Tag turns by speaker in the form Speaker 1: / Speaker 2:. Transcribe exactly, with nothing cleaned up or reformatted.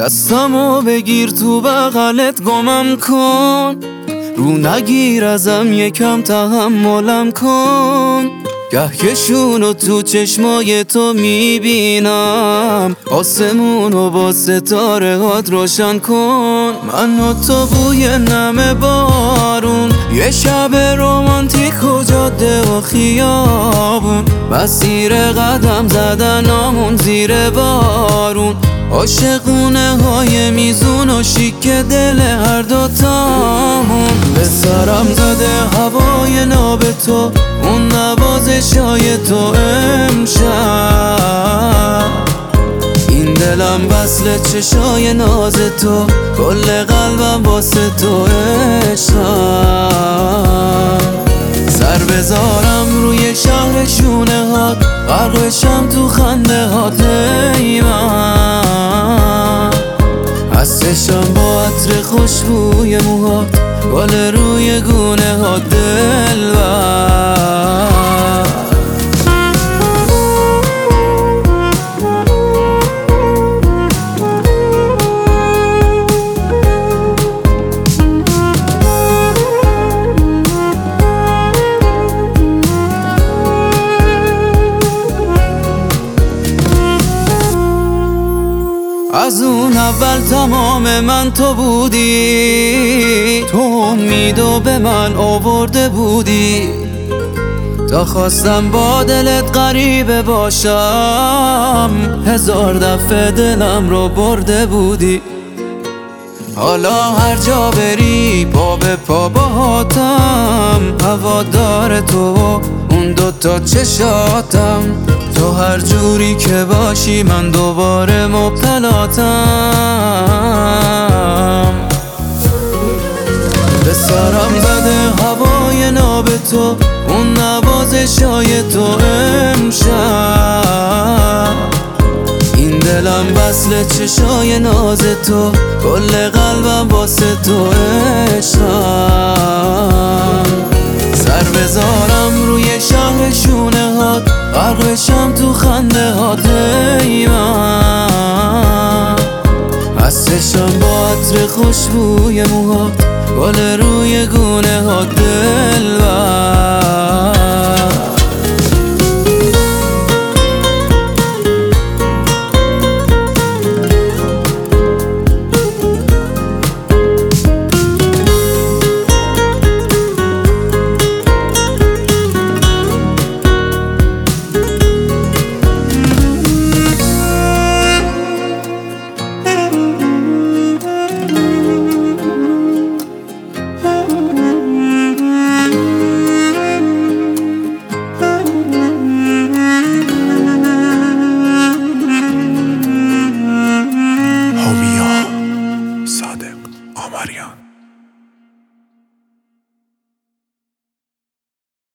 Speaker 1: دستمو بگیر تو بغلت گمم کن، رو نگیر ازم یکم تحملم کن. گه کشونو تو چشمای تو میبینم، آسمونو با ستاره هات روشن کن. من و تو بوی نم بارون، یه شب رومانتیک و جاده و خیابون، مسیر قدم زدنامون زیر بارون، عاشقونه های میزون و شیک دل هر دوتامون. به سرم زده هوای ناب تو، اون نوازشای تو امشب. این دلم وصل چشای ناز تو، کل قلبم واسه تو عشقم. سر بذارم روی شهر شونه هات، غرقشم تو خنده هات ای من. هستشم با عطر خوشبوی موهات، گل روی گونه ها دلبر. از اون اول تمام من تو بودی، تو امیدو به من آورده بودی، تا خواستم با دلت غریبه باشم، هزار دفعه دلم رو برده بودی. حالا هر جا بری پا به پا باهاتم، هوادار تو اون دوتا چشاتم، تو هر جوری که باشی من دوباره مبتلاتم. به سرم زده هوای ناب تو، اون نوازشای تو امشب. این دلم وصل چشای ناز تو، کل قلبم واسه تو عشقم. سر بذارم روی شهر شونه هات، غرقشم تو خنده هات ای من. هستشم با عطر خوشبوی موهات، گل روی گونه هات دلبر.
Speaker 2: صادق آمریان.